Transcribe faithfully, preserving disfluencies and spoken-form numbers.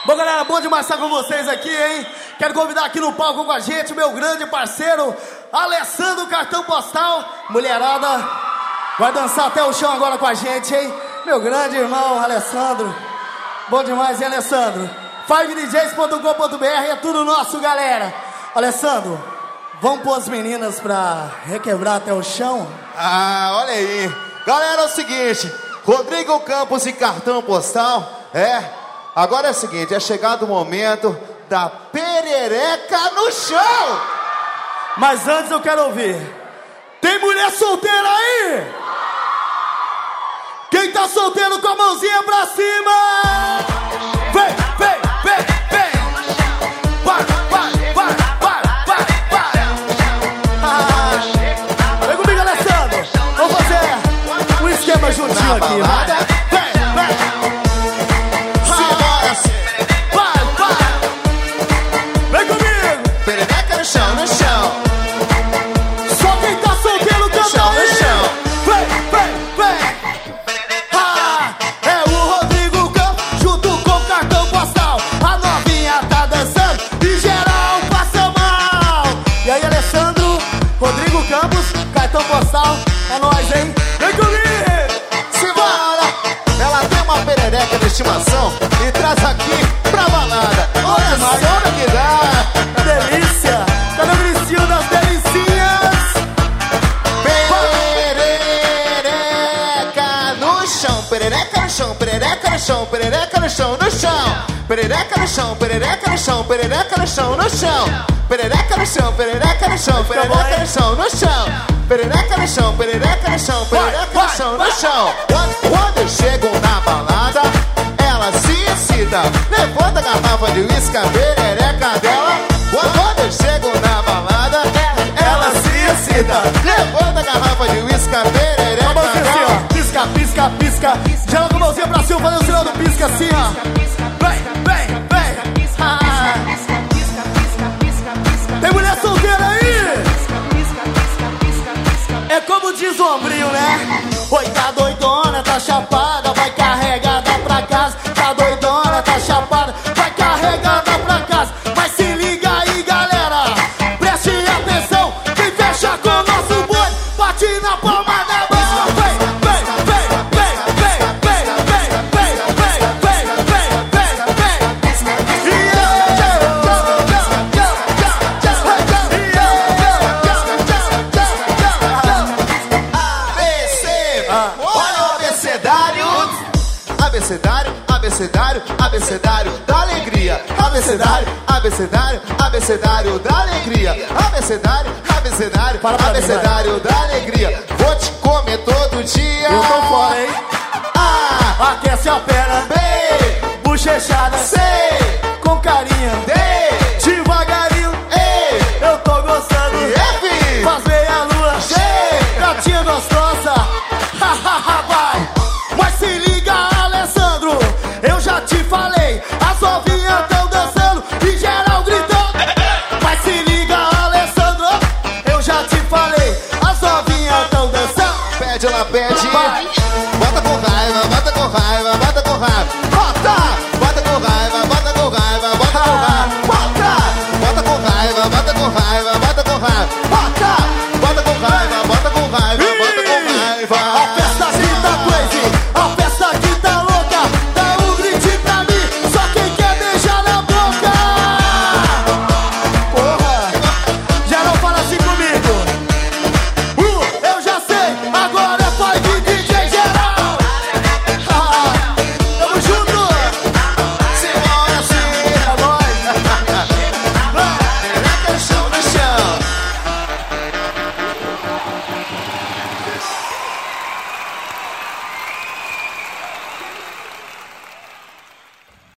Bom, galera, bom demais estar com vocês aqui, hein? Quero convidar aqui no palco com a gente meu grande parceiro, Alessandro Cartão Postal. Mulherada, vai dançar até o chão agora com a gente, hein? Meu grande irmão, Alessandro. Bom demais, hein, Alessandro? five d js ponto com ponto b r é tudo nosso, galera. Alessandro, vamos pôr as meninas pra requebrar até o chão? Ah, olha aí. Galera, é o seguinte, Rodrigo Campos e Cartão Postal, é... Agora é o seguinte, é chegado o momento da perereca no chão! Mas antes eu quero ouvir, tem mulher solteira aí? Quem tá solteiro com a mãozinha pra cima? Vem, vem, vem, vem! Vai, vai, vai, vai, vai, vai! Ah, vem comigo, Alessandro! Vamos fazer um esquema juntinho aqui, vai! É nóis, hein? Vem comigo! Simbora! Ela tem uma perereca de estimação e traz aqui pra balada. Olha só que dá! Delícia! Tá no gritinho das delicinhas! Perereca no chão, perereca no chão, perereca no chão, perereca no chão, no chão. Perereca no chão, perereca no chão, perereca no chão, no chão. Perereca no chão, perereca no chão, perereca no chão, no chão. Perereca no chão, perereca no chão, perereca no chão, no chão. Quando eu chego na balada, ela se excita. Levanta a garrafa de uísque, a perereca dela. Quando eu chego na balada, ela se excita. Levanta a garrafa de uísque, a perereca dela. Pisca, pisca, pisca. Joga a mãozinha pra cima, fazendo o sinal do pisca assim, ó. Vem, vem, vem. Ah. Tem mulher solteira aí? É como diz o ombrinho, né? Oi, tá doidona, tá chapada, vai carregada pra casa. Tá doidona, tá chapada, vai carregada pra casa. Mas se liga aí, galera, preste atenção. Quem fecha com o nosso boi, bate na palma da mão. Vem, vem, vem, vem, vem, vem, vem, vem, vem, vem, vem, vem, vem. Abecedário, abecedário, abecedário da alegria. Abecedário, abecedário, abecedário da alegria. Abecedário, abecedário, abecedário da alegria. Vou te comer todo dia. Eu tô fora, hein? Ah, aquece a perna, bem, bochecha.